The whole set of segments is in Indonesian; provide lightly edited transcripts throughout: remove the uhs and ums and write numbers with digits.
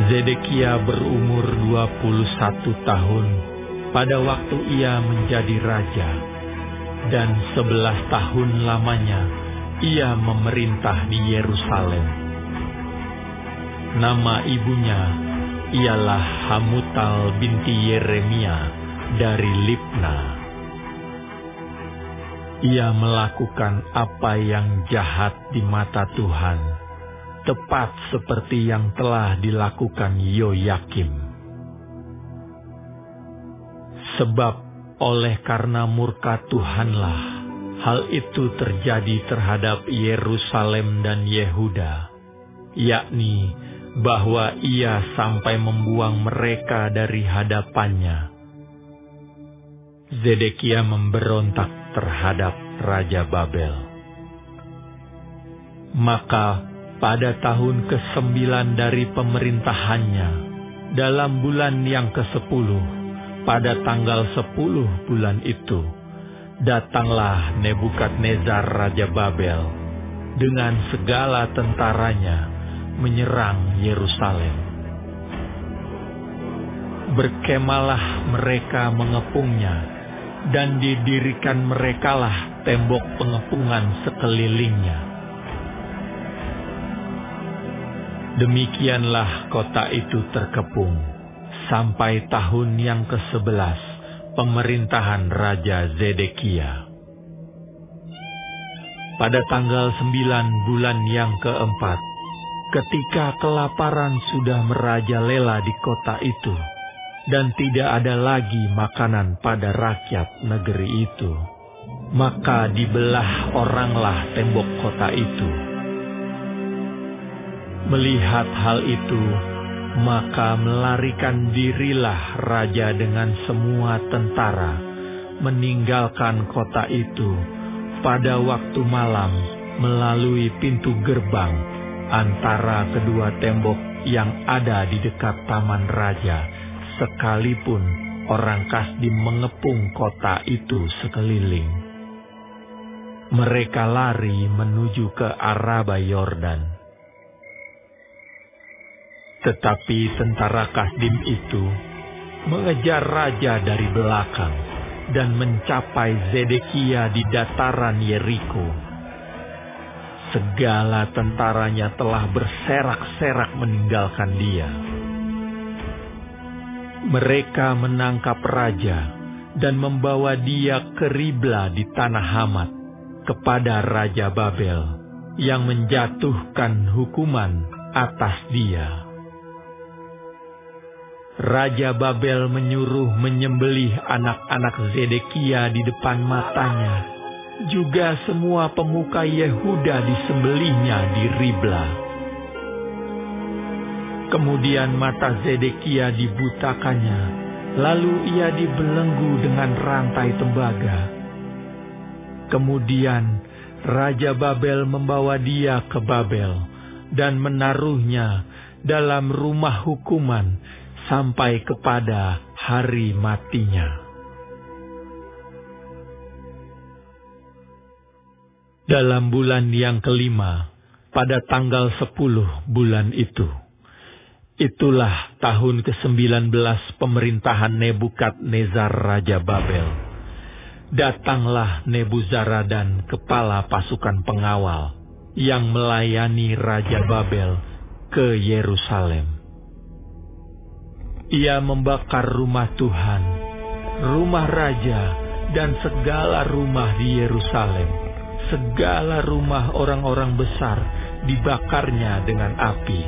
Zedekia berumur 21 tahun pada waktu ia menjadi raja, dan 11 tahun lamanya ia memerintah di Yerusalem. Nama ibunya ialah Hamutal binti Yeremia dari Libna. Ia melakukan apa yang jahat di mata Tuhan, tepat seperti yang telah dilakukan Yoyakim. Sebab oleh karena murka Tuhanlah hal itu terjadi terhadap Yerusalem dan Yehuda, yakni bahwa ia sampai membuang mereka dari hadapannya. Zedekia memberontak terhadap Raja Babel. Maka pada tahun ke-9 dari pemerintahannya, dalam bulan yang ke-10, pada tanggal 10 bulan itu, datanglah Nebukadnezar Raja Babel dengan segala tentaranya menyerang Yerusalem. Berkemalah mereka mengepungnya, dan didirikan merekalah tembok pengepungan sekelilingnya. Demikianlah kota itu terkepung sampai tahun yang ke-11 pemerintahan Raja Zedekia. Pada tanggal 9 bulan yang ke-4, ketika kelaparan sudah merajalela di kota itu, dan tidak ada lagi makanan pada rakyat negeri itu, maka dibelah oranglah tembok kota itu. Melihat hal itu, maka melarikan dirilah raja dengan semua tentara, meninggalkan kota itu pada waktu malam melalui pintu gerbang antara kedua tembok yang ada di dekat taman raja, sekalipun orang Kasdim mengepung kota itu sekeliling. Mereka lari menuju ke Araba Yordan. Tetapi tentara Kasdim itu mengejar raja dari belakang dan mencapai Zedekia di dataran Yeriko. Segala tentaranya telah berserak-serak meninggalkan dia. Mereka menangkap raja dan membawa dia ke Ribla di tanah Hamat kepada Raja Babel yang menjatuhkan hukuman atas dia. Raja Babel menyuruh menyembelih anak-anak Zedekia di depan matanya. Juga semua pemuka Yehuda disembelihnya di Ribla. Kemudian mata Zedekia dibutakannya, lalu ia dibelenggu dengan rantai tembaga. Kemudian Raja Babel membawa dia ke Babel dan menaruhnya dalam rumah hukuman sampai kepada hari matinya. Dalam bulan yang kelima, pada tanggal 10 bulan itu, itulah tahun ke-19 pemerintahan Nebukadnezar Raja Babel. Datanglah Nebuzaradan, kepala pasukan pengawal, yang melayani Raja Babel ke Yerusalem. Ia membakar rumah Tuhan, rumah raja, dan segala rumah di Yerusalem. Segala rumah orang-orang besar dibakarnya dengan api.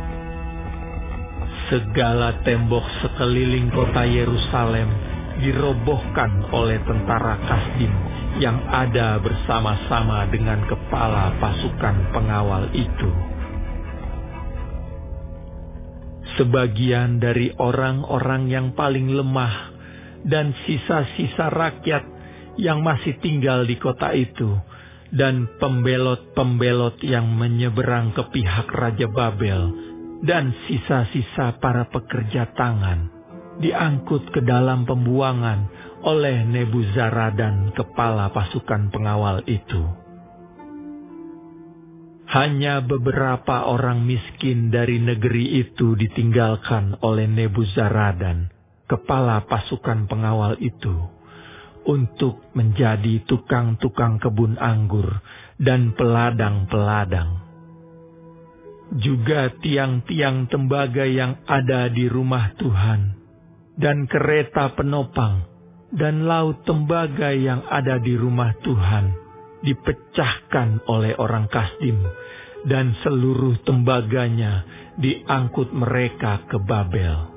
Segala tembok sekeliling kota Yerusalem dirobohkan oleh tentara Kasdim yang ada bersama-sama dengan kepala pasukan pengawal itu. Sebagian dari orang-orang yang paling lemah dan sisa-sisa rakyat yang masih tinggal di kota itu, dan pembelot-pembelot yang menyeberang ke pihak Raja Babel, dan sisa-sisa para pekerja tangan, diangkut ke dalam pembuangan oleh Nebuzaradan, kepala pasukan pengawal itu. Hanya beberapa orang miskin dari negeri itu ditinggalkan oleh Nebuzaradan, kepala pasukan pengawal itu, untuk menjadi tukang-tukang kebun anggur dan peladang-peladang. Juga tiang-tiang tembaga yang ada di rumah Tuhan, dan kereta penopang, dan laut tembaga yang ada di rumah Tuhan, dipecahkan oleh orang Kasdim, dan seluruh tembaganya diangkut mereka ke Babel.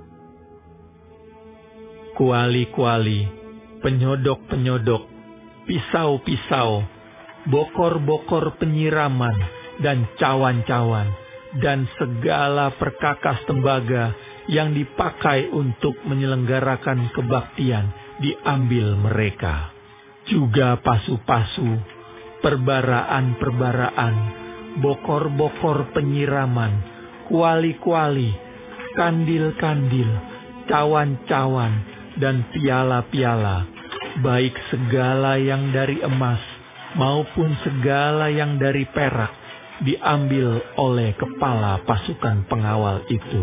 Kuali-kuali, penyodok-penyodok, pisau-pisau, bokor-bokor penyiraman, dan cawan-cawan, dan segala perkakas tembaga yang dipakai untuk menyelenggarakan kebaktian diambil mereka. Juga pasu-pasu, perbaraan-perbaraan, bokor-bokor penyiraman, kuali-kuali, kandil-kandil, cawan-cawan, dan piala-piala, baik segala yang dari emas maupun segala yang dari perak, diambil oleh kepala pasukan pengawal itu.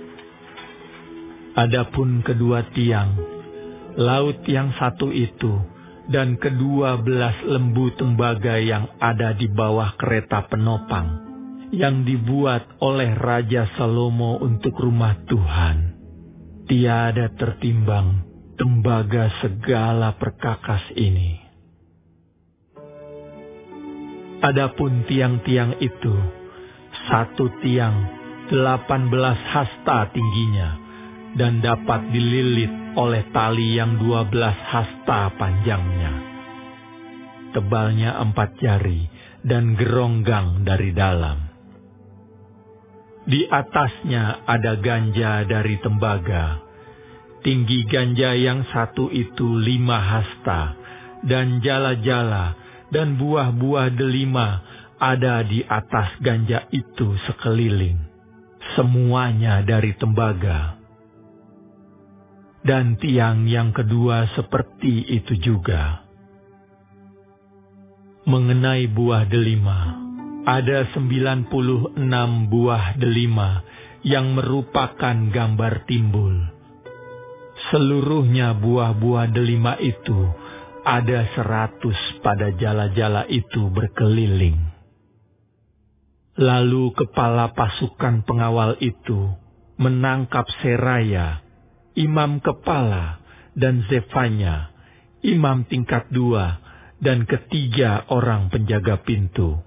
Adapun kedua tiang, laut yang satu itu, dan ke-12 lembu tembaga yang ada di bawah kereta penopang, yang dibuat oleh Raja Salomo untuk rumah Tuhan, tiada tertimbang tembaga segala perkakas ini. Adapun tiang-tiang itu, satu tiang 18 hasta tingginya, dan dapat dililit oleh tali yang 12 hasta panjangnya. Tebalnya 4 jari, dan geronggang dari dalam. Di atasnya ada ganja dari tembaga. Tinggi ganja yang satu itu 5 hasta, dan jala-jala dan buah-buah delima ada di atas ganja itu sekeliling, semuanya dari tembaga. Dan tiang yang kedua seperti itu juga. Mengenai buah delima, ada 96 buah delima yang merupakan gambar timbul. Seluruhnya buah-buah delima itu ada 100 pada jala-jala itu berkeliling. Lalu kepala pasukan pengawal itu menangkap Seraya, imam kepala, dan Zefanya, imam tingkat 2, dan ketiga orang penjaga pintu.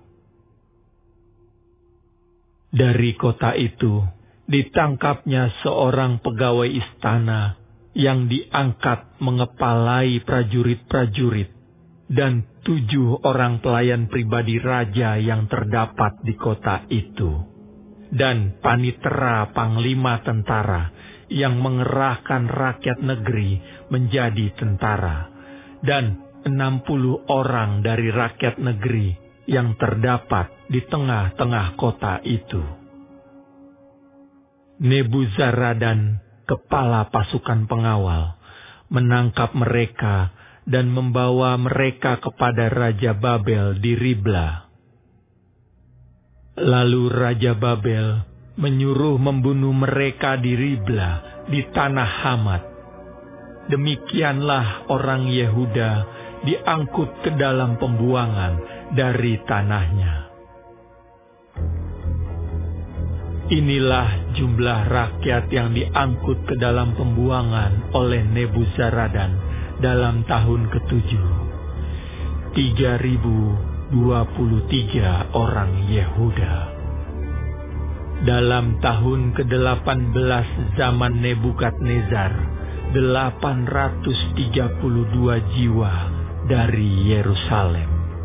Dari kota itu ditangkapnya seorang pegawai istana yang diangkat mengepalai prajurit-prajurit, dan 7 orang pelayan pribadi raja yang terdapat di kota itu, dan panitera panglima tentara yang mengerahkan rakyat negeri menjadi tentara, dan 60 orang dari rakyat negeri yang terdapat di tengah-tengah kota itu. Nebuzaradan, kepala pasukan pengawal, menangkap mereka dan membawa mereka kepada Raja Babel di Ribla. Lalu Raja Babel menyuruh membunuh mereka di Ribla di tanah Hamat. Demikianlah orang Yehuda diangkut ke dalam pembuangan dari tanahnya. Inilah jumlah rakyat yang diangkut ke dalam pembuangan oleh Nebuzaradan dalam tahun ke-7. 3.023 orang Yehuda. Dalam tahun ke-18 zaman Nebukadnezar, 832 jiwa dari Yerusalem.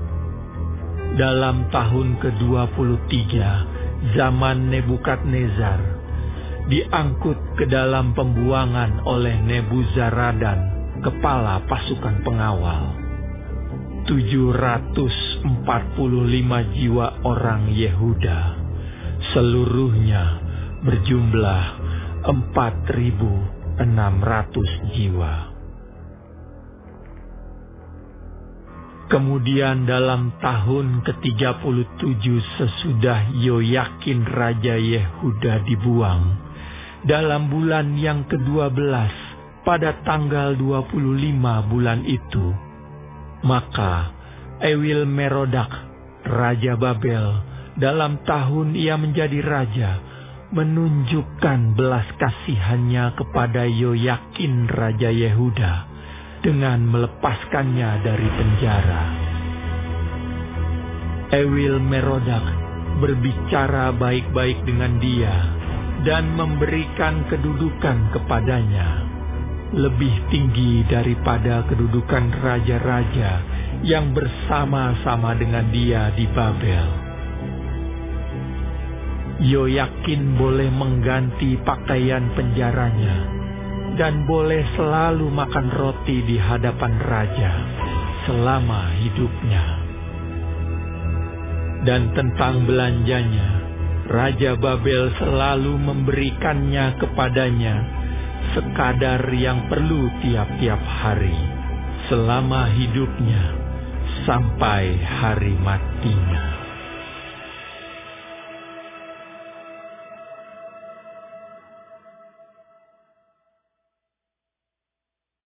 Dalam tahun ke-23 zaman Nebukadnezar, diangkut ke dalam pembuangan oleh Nebuzaradan, kepala pasukan pengawal, 745 jiwa orang Yehuda, seluruhnya berjumlah 4.600 jiwa. Kemudian dalam tahun ke-37 sesudah Yoyakin Raja Yehuda dibuang, dalam bulan yang ke-12 pada tanggal 25 bulan itu, maka Ewil Merodak, Raja Babel, dalam tahun ia menjadi raja, menunjukkan belas kasihannya kepada Yoyakin Raja Yehuda dengan melepaskannya dari penjara. Ewil Merodak berbicara baik-baik dengan dia dan memberikan kedudukan kepadanya, lebih tinggi daripada kedudukan raja-raja yang bersama-sama dengan dia di Babel. Yoyakin boleh mengganti pakaian penjaranya dan boleh selalu makan roti di hadapan raja selama hidupnya. Dan tentang belanjanya, Raja Babel selalu memberikannya kepadanya sekadar yang perlu tiap-tiap hari selama hidupnya sampai hari matinya.